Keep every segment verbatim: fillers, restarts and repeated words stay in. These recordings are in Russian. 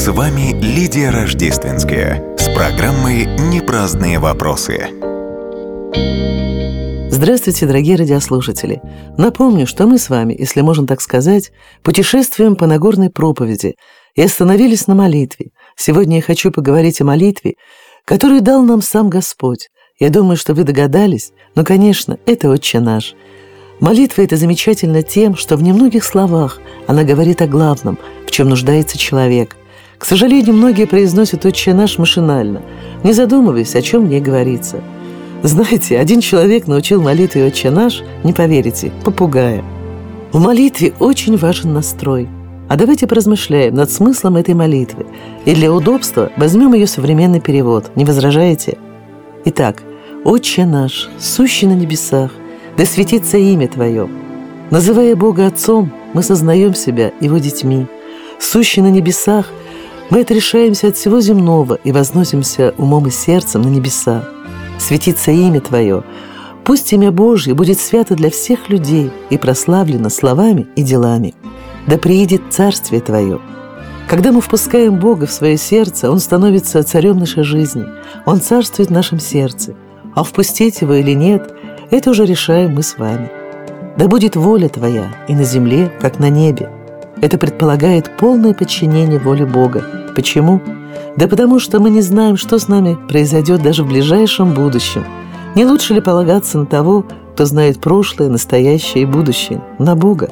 С вами Лидия Рождественская с программой «Непраздные вопросы». Здравствуйте, дорогие радиослушатели! Напомню, что мы с вами, если можно так сказать, путешествуем по Нагорной проповеди и остановились на молитве. Сегодня я хочу поговорить о молитве, которую дал нам сам Господь. Я думаю, что вы догадались, но, конечно, это «Отче наш». Молитва эта замечательна тем, что в немногих словах она говорит о главном, в чем нуждается человек. К сожалению, многие произносят «Отче наш» машинально, не задумываясь, о чем в ней говорится. Знаете, один человек научил молитве «Отче наш», не поверите, попугая. В молитве очень важен настрой. А давайте поразмышляем над смыслом этой молитвы. И для удобства возьмем ее современный перевод. Не возражаете? Итак, «Отче наш, сущий на небесах, да светится имя Твое». Называя Бога Отцом, мы сознаем себя Его детьми. Сущий на небесах, мы отрешаемся от всего земного и возносимся умом и сердцем на небеса. Светится имя Твое. Пусть имя Божье будет свято для всех людей и прославлено словами и делами. Да приидет Царствие Твое. Когда мы впускаем Бога в свое сердце, Он становится царем нашей жизни. Он царствует в нашем сердце. А впустить Его или нет, это уже решаем мы с вами. Да будет воля Твоя и на земле, как на небе. Это предполагает полное подчинение воле Бога. Почему? Да потому что мы не знаем, что с нами произойдет даже в ближайшем будущем. Не лучше ли полагаться на того, кто знает прошлое, настоящее и будущее? На Бога.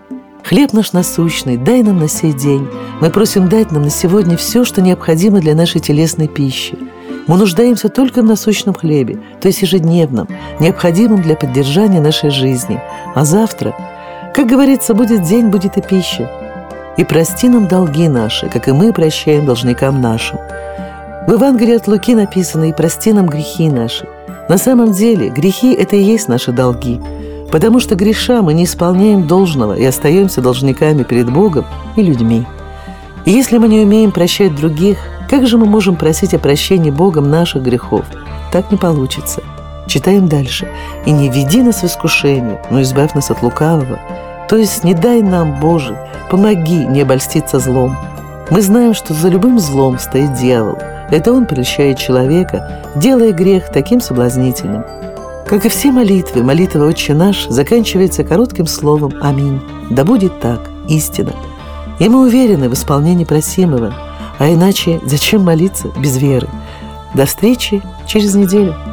Хлеб наш насущный, дай нам на сей день. Мы просим дать нам на сегодня все, что необходимо для нашей телесной пищи. Мы нуждаемся только в насущном хлебе, то есть ежедневном, необходимом для поддержания нашей жизни. А завтра, как говорится, будет день, будет и пища. И прости нам долги наши, как и мы прощаем должникам нашим. В Евангелии от Луки написано: «И прости нам грехи наши». На самом деле грехи – это и есть наши долги, потому что греша мы не исполняем должного и остаемся должниками перед Богом и людьми. И если мы не умеем прощать других, как же мы можем просить о прощении Богом наших грехов? Так не получится. Читаем дальше. «И не веди нас в искушение, но избавь нас от лукавого». То есть не дай нам, Боже, помоги не обольститься злом. Мы знаем, что за любым злом стоит дьявол. Это он прельщает человека, делая грех таким соблазнительным. Как и все молитвы, молитва «Отче наш» заканчивается коротким словом «Аминь». Да будет так, истина. И мы уверены в исполнении просимого. А иначе зачем молиться без веры? До встречи через неделю.